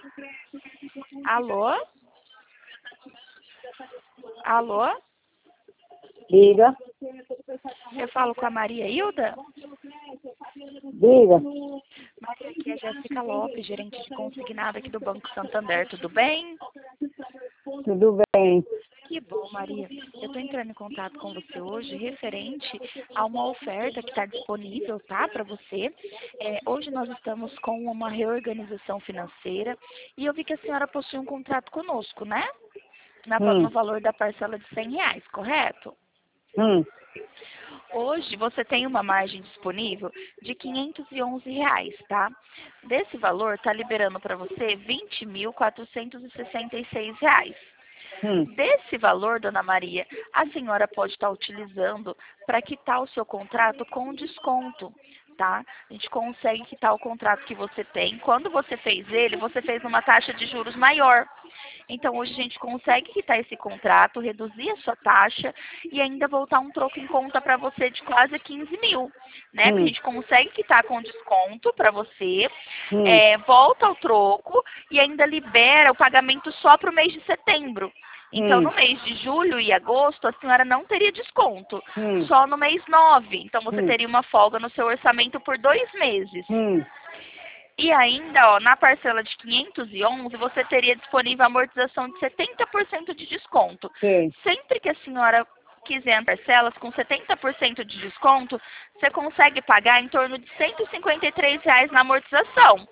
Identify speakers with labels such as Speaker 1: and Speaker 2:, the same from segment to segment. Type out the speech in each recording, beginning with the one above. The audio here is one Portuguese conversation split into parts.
Speaker 1: Alô? Alô?
Speaker 2: Diga,
Speaker 1: Eu falo com a Maria Hilda?
Speaker 2: diga.
Speaker 1: Maria, aqui é Jéssica Lopes, gerente de consignado aqui do Banco Santander, tudo bem?
Speaker 2: Tudo bem?
Speaker 1: Que bom, Maria. Eu estou entrando em contato com você hoje referente a uma oferta que está disponível, tá, para você. Hoje nós estamos com uma reorganização financeira e eu vi que a senhora possui um contrato conosco, né? No valor da parcela de R$ 100, correto? Hoje você tem uma margem disponível de R$ 511, tá? Desse valor está liberando para você R$ 20.466. Desse valor, dona Maria, a senhora pode estar utilizando para quitar o seu contrato com desconto, tá? A gente consegue quitar o contrato que você tem. Quando você fez ele, você fez uma taxa de juros maior. Então, hoje a gente consegue quitar esse contrato, reduzir a sua taxa e ainda voltar um troco em conta para você de quase 15 mil, né? A gente consegue quitar com desconto para você, volta o troco e ainda libera o pagamento só para o mês de setembro. Então, no mês de julho e agosto, a senhora não teria desconto, só no mês 9. Então, você teria uma folga no seu orçamento por 2 meses. E ainda, ó, na parcela de 511, você teria disponível a amortização de 70% de desconto. Sempre que a senhora quiser parcelas com 70% de desconto, você consegue pagar em torno de R$ 153 na amortização.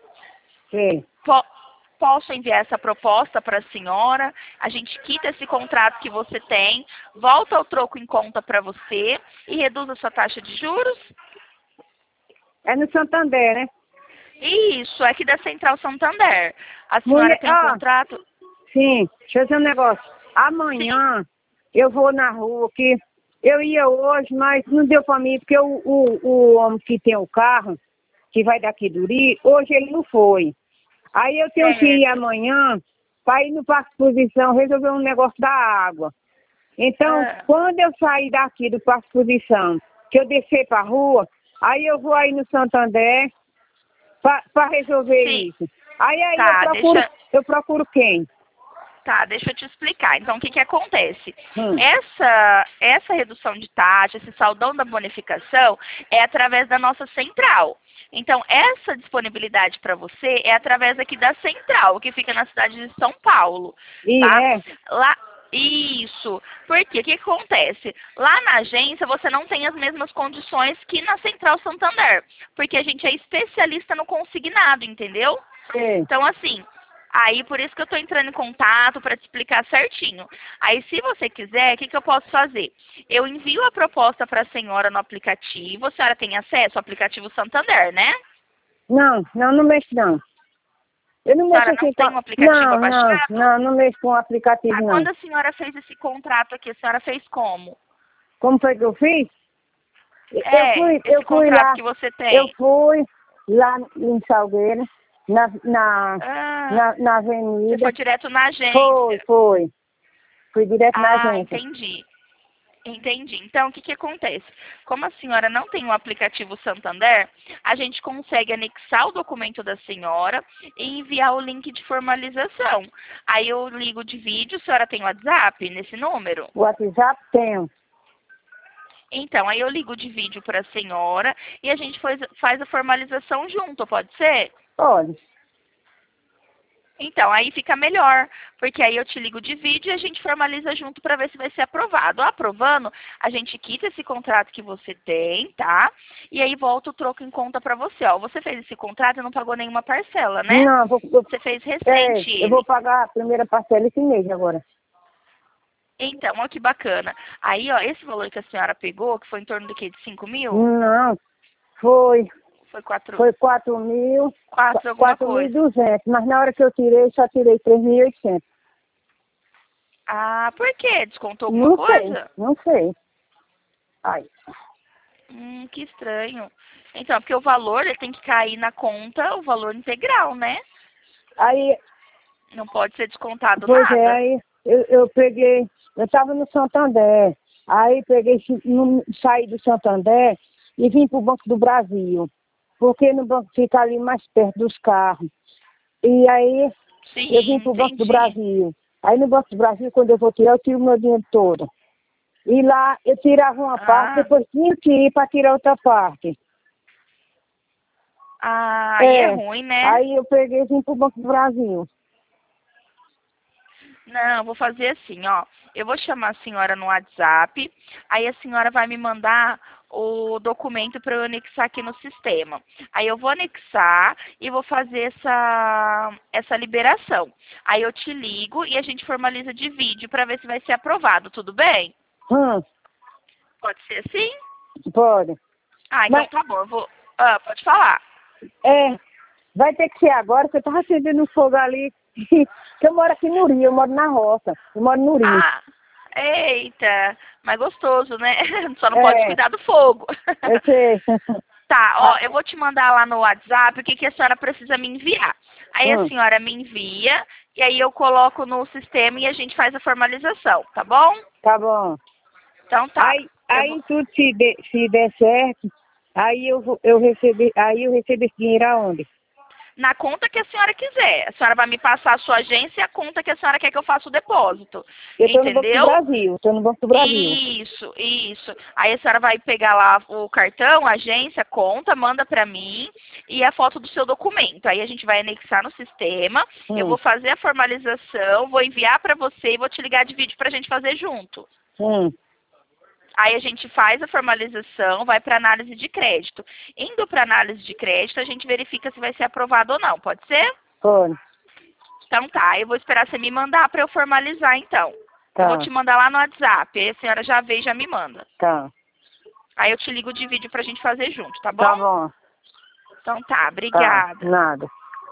Speaker 1: Posso enviar essa proposta para a senhora, a gente quita esse contrato que você tem, volta o troco em conta para você e reduz a sua taxa de juros?
Speaker 2: É no Santander, né?
Speaker 1: Isso, é aqui da Central Santander. A senhora tem contrato?
Speaker 2: Sim, deixa eu dizer um negócio. Amanhã eu vou na rua, que eu ia hoje, mas não deu para mim, porque o homem que tem o carro, que vai daqui do Rio, hoje ele não foi. Aí eu tenho que ir amanhã para ir no Parque Exposição resolver um negócio da água. Então, quando eu sair daqui do Parque Exposição, que eu descer para a rua, aí eu vou aí no Santander para resolver isso. Aí eu procuro quem?
Speaker 1: Tá, deixa eu te explicar. Então, o que acontece? Essa redução de taxa, esse saldão da bonificação, é através da nossa central. Então, essa disponibilidade para você é através aqui da central, que fica na cidade de São Paulo. Tá? Isso. Por quê? O que acontece? Lá na agência, você não tem as mesmas condições que na Central Santander, porque a gente é especialista no consignado, entendeu? Então, assim, aí por isso que eu estou entrando em contato para te explicar certinho. Aí, se você quiser, o que eu posso fazer? Eu envio a proposta para a senhora no aplicativo. A senhora tem acesso ao aplicativo Santander, né?
Speaker 2: Não mexo não. Eu não mexo assim
Speaker 1: tem um aplicativo baixado?
Speaker 2: Não mexo com o aplicativo não.
Speaker 1: Quando a senhora fez esse contrato aqui, a senhora fez como?
Speaker 2: Como foi que eu fiz?
Speaker 1: Eu fui lá, que você tem.
Speaker 2: Eu fui lá em Salgueiro, na avenida.
Speaker 1: Você foi direto na agência?
Speaker 2: Foi. Fui direto na agência.
Speaker 1: Entendi. Então, o que acontece? Como a senhora não tem o aplicativo Santander, a gente consegue anexar o documento da senhora e enviar o link de formalização. Aí eu ligo de vídeo, a senhora tem o WhatsApp nesse número?
Speaker 2: O WhatsApp tenho.
Speaker 1: Então, aí eu ligo de vídeo para a senhora e a gente faz a formalização junto, pode ser?
Speaker 2: Pode.
Speaker 1: Então, aí fica melhor, porque aí eu te ligo de vídeo e a gente formaliza junto para ver se vai ser aprovado. Aprovando, a gente quita esse contrato que você tem, tá? E aí volta o troco em conta para você. Ó, você fez esse contrato e não pagou nenhuma parcela, né?
Speaker 2: Não,
Speaker 1: você fez recente.
Speaker 2: Eu vou pagar a primeira parcela esse mês agora.
Speaker 1: Então, olha que bacana. Aí, ó, esse valor que a senhora pegou, que foi em torno do quê? De 5 mil?
Speaker 2: Não, foi
Speaker 1: 4 mil.
Speaker 2: 4.200, mas na hora que eu tirei, só tirei 3.800.
Speaker 1: Ah, por quê? Descontou alguma coisa?
Speaker 2: Não sei. Ai.
Speaker 1: Que estranho. Então, porque o valor ele tem que cair na conta, o valor integral, né?
Speaker 2: Aí.
Speaker 1: Não pode ser descontado
Speaker 2: nada.
Speaker 1: Pois é,
Speaker 2: aí eu peguei, eu estava no Santander, aí saí do Santander e vim para o Banco do Brasil, porque no banco fica ali mais perto dos carros. E aí
Speaker 1: Sim,
Speaker 2: Eu vim pro Banco do
Speaker 1: entendi.
Speaker 2: Brasil. Aí no Banco do Brasil, quando eu vou tirar, eu tiro o meu dinheiro todo. E lá eu tirava uma parte, depois tinha que ir para tirar outra parte.
Speaker 1: Aí é
Speaker 2: É.
Speaker 1: ruim, né?
Speaker 2: Aí eu peguei e vim pro Banco do Brasil.
Speaker 1: Não, vou fazer assim, ó. Eu vou chamar a senhora no WhatsApp, aí a senhora vai me mandar o documento para eu anexar aqui no sistema. Aí eu vou anexar e vou fazer essa liberação. Aí eu te ligo e a gente formaliza de vídeo para ver se vai ser aprovado, tudo bem?
Speaker 2: Hum,
Speaker 1: Pode ser assim?
Speaker 2: pode.
Speaker 1: Ah, então
Speaker 2: Mas,
Speaker 1: tá bom, eu vou. Ah, pode falar.
Speaker 2: vai ter que ser agora, que eu tava acendendo um fogo ali. Que eu moro aqui no Rio, eu moro na roça. Eu moro no Rio.
Speaker 1: Ah, eita, mas gostoso, né? Só não pode
Speaker 2: É,
Speaker 1: cuidar do fogo.
Speaker 2: eu sei.
Speaker 1: Tá, ó,
Speaker 2: Ah,
Speaker 1: eu vou te mandar lá no WhatsApp o que, que a senhora precisa me enviar. Aí a
Speaker 2: hum,
Speaker 1: senhora me envia e aí eu coloco no sistema e a gente faz a formalização, tá bom?
Speaker 2: tá bom.
Speaker 1: Então tá. Eu vou...
Speaker 2: Aí tudo se der certo, aí eu recebo esse dinheiro aonde?
Speaker 1: Na conta que a senhora quiser. A senhora vai me passar a sua agência e a conta que a senhora quer que eu faça o depósito.
Speaker 2: Eu tô no Banco do
Speaker 1: Entendeu?
Speaker 2: Brasil, tô no Banco do Brasil.
Speaker 1: Isso, isso. Aí a senhora vai pegar lá o cartão, a agência, conta, manda pra mim e a foto do seu documento. Aí a gente vai anexar no sistema, eu
Speaker 2: Hum,
Speaker 1: vou fazer a formalização, vou enviar pra você e vou te ligar de vídeo pra gente fazer junto.
Speaker 2: hum,
Speaker 1: Aí a gente faz a formalização, vai para análise de crédito. Indo para análise de crédito, a gente verifica se vai ser aprovado ou não. Pode ser?
Speaker 2: pode,
Speaker 1: Então tá, eu vou esperar você me mandar para eu formalizar então. Eu vou
Speaker 2: tá,
Speaker 1: te mandar lá no WhatsApp, aí a senhora já vê e já me manda.
Speaker 2: tá.
Speaker 1: Aí eu te ligo de vídeo pra gente fazer junto, tá
Speaker 2: Tá
Speaker 1: bom?
Speaker 2: bom,
Speaker 1: Então tá,
Speaker 2: tá,
Speaker 1: obrigada.
Speaker 2: nada.